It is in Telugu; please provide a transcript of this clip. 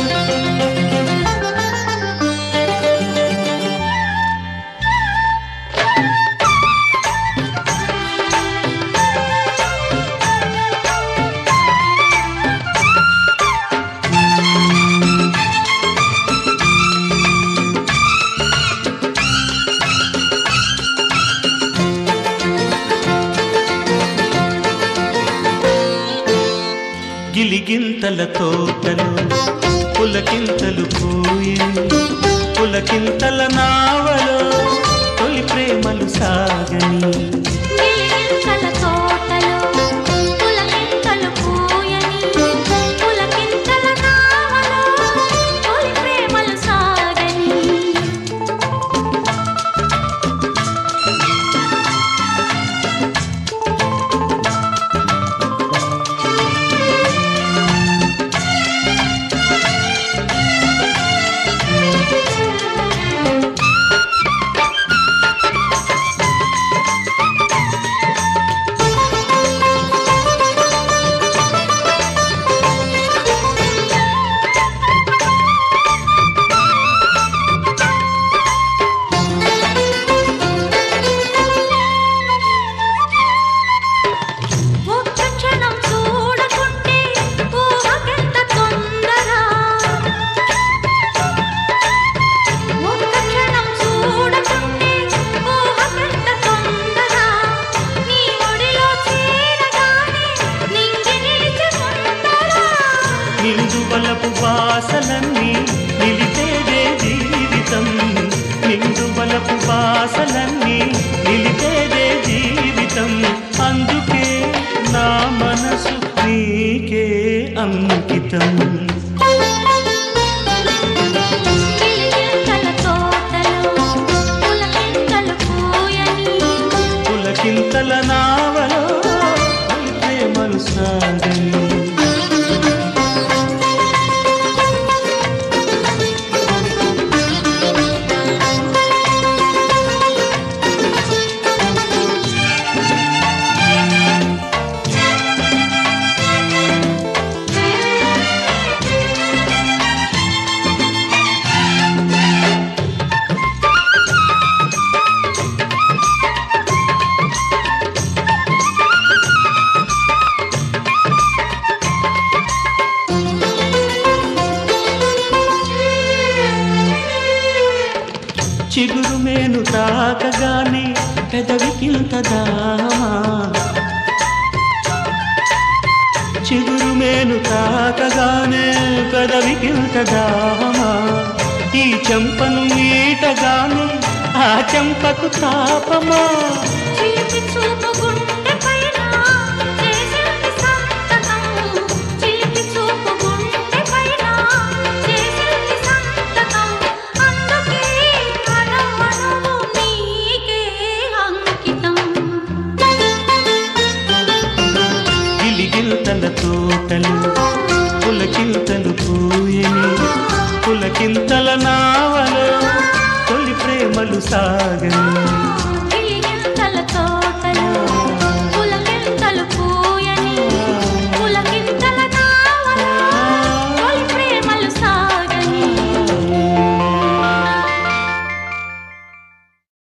గిలిగింతల తోటలు పులకింతలు పూయని పులకింతల నావలో తొలి ప్రేమలు సాగని గిలిగింతల తోటలు పులకింతలు పూయని పులకింతల నావలో తొలి ప్రేమలు సాగని నిందువలపు వాసలన్నీ నిలిపేదే జీవితం నిందువలపు వాసలన్నీ నిలిపేదే జీవితం అందుకే నా మనసు నీకే అంకితం గిలిగింతల తోటలు పులకింతలు పూయని పులకింతల నావలో తొలి ప్రేమలు సాగని చిగురు మేను తాకగానే పెదవికింత దామా చిగురు మేను తాకగానే పెదవికింత దామా ఈ చెంపను మీటగానే ఆ చెంపకు తాపమా చిలిపి చూపు గుండె పైన చేసింది సంతకం చిలిపి చూపు గుండె పైన చేసింది సంతకం అందుకే అణువణువు నీకే అంకితం గిలిగింతల తోటలు పులకింతలు పూయని పులకింతల నావలో తొలి ప్రేమలు సాగని